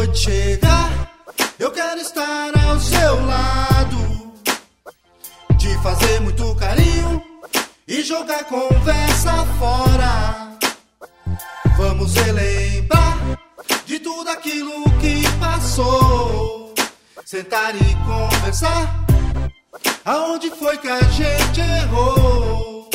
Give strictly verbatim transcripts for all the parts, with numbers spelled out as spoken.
noite chegar, eu quero estar ao seu lado, te fazer muito carinho e jogar conversa fora. Vamos relembrar de tudo aquilo que passou, sentar e conversar, aonde foi que a gente errou.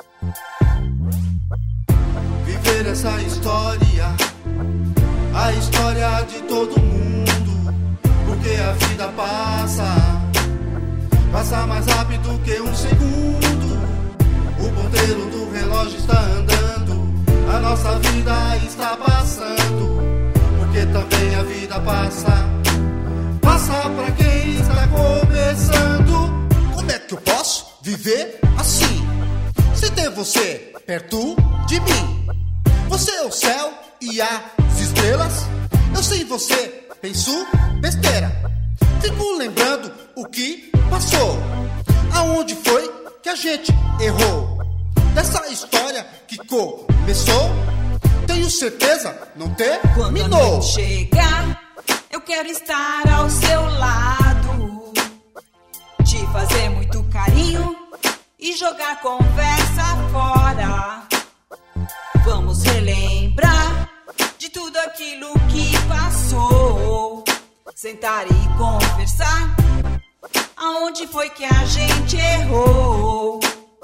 Viver essa história, a história de todo mundo, porque a vida passa, passa mais rápido que um segundo. O ponteiro do relógio está andando, a nossa vida está passando, porque também a vida passa, passa pra quem está começando. Como é que eu posso viver assim, sem ter você perto de mim? Você é o céu e as estrelas, eu sem você penso besteira. Fico lembrando o que passou, aonde foi que a gente errou. Dessa história que começou, tenho certeza não terminou. Quando a noite chegar, eu quero estar ao seu lado, te fazer muito carinho e jogar conversa fora. Vamos relembrar de tudo aquilo que passou, sentar e conversar, aonde foi que a gente errou.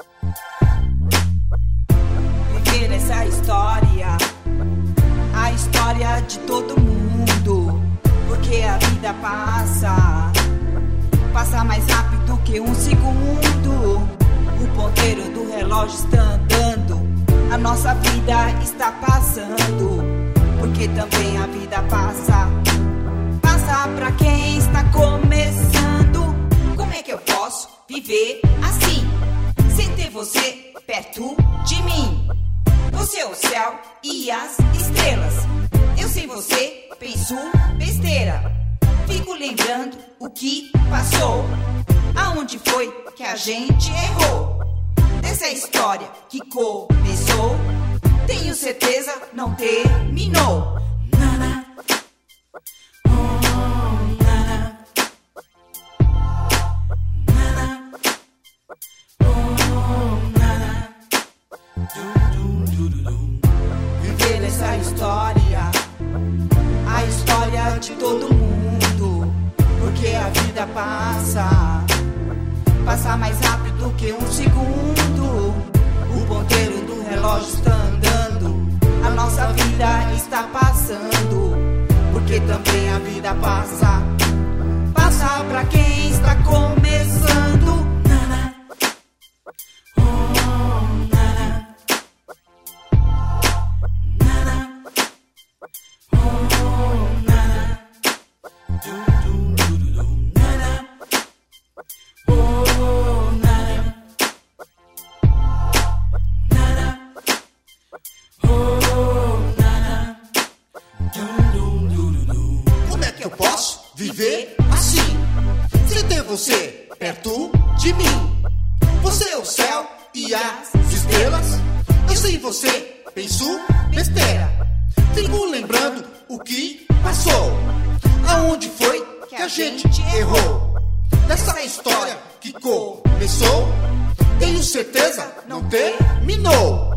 Viver essa história, a história de todo mundo, porque a vida passa, passa mais rápido que um segundo. O ponteiro do relógio está andando, a nossa vida está passando, porque também a vida passa, passa pra quem está começando. Como é que eu posso viver assim, sem ter você perto de mim? Você é o céu e as estrelas, eu sem você penso besteira. Fico lembrando o que passou, aonde foi que a gente errou. Dessa história que começou, tenho certeza não terminou. Nana, oh, nana, nana, oh, nana. Viver essa história, a história de todo mundo, porque a vida passa, passa mais rápido que um segundo. O ponteiro do relógio está andando, a nossa vida está passando, porque também a vida passa, passa pra quem está começando. Nana, oh, nana, nana, oh, nana, nana, oh, nana, nana, oh, nana. Como é que eu posso viver assim, sem ter você perto de mim? Você é o céu e as estrelas, eu sem você penso besteira. Fico lembrando o que passou, aonde foi que a gente errou. Dessa história que começou, tenho certeza não terminou.